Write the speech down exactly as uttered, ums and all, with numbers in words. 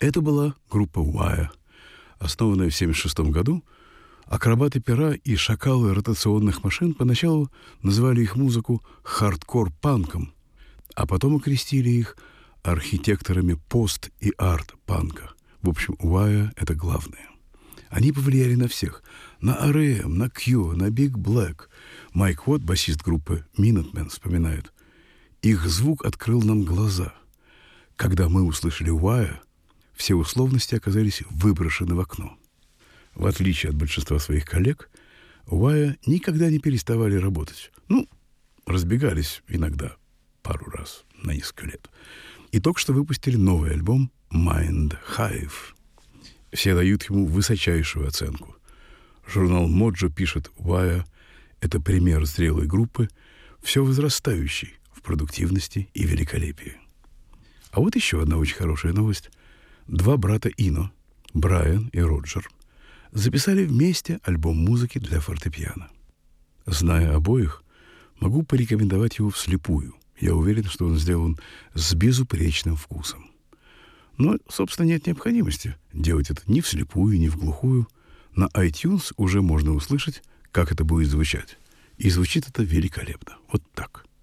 Это была группа Wire, основанная в семьдесят шестом году. Акробаты пера и шакалы ротационных машин поначалу называли их музыку хардкор-панком, а потом окрестили их архитекторами пост- и арт-панка. В общем, Wire — это главное. Они повлияли на всех. На ар и эм, на Q, на Big Black. Майк Уотт, басист группы Minutemen, вспоминает: «Их звук открыл нам глаза. Когда мы услышали Wire, все условности оказались выброшены в окно». В отличие от большинства своих коллег, Wire никогда не переставали работать. Ну, разбегались иногда пару раз на несколько лет. И только что выпустили новый альбом Mind Hive. Все дают ему высочайшую оценку. Журнал Mojo пишет: Wire — это пример зрелой группы, все возрастающей в продуктивности и великолепии. А вот еще одна очень хорошая новость. Два брата Ино, Брайан и Роджер, записали вместе альбом музыки для фортепиано. Зная обоих, могу порекомендовать его вслепую. Я уверен, что он сделан с безупречным вкусом. Но, собственно, нет необходимости делать это ни вслепую, ни в глухую. На iTunes уже можно услышать, как это будет звучать. И звучит это великолепно. Вот так.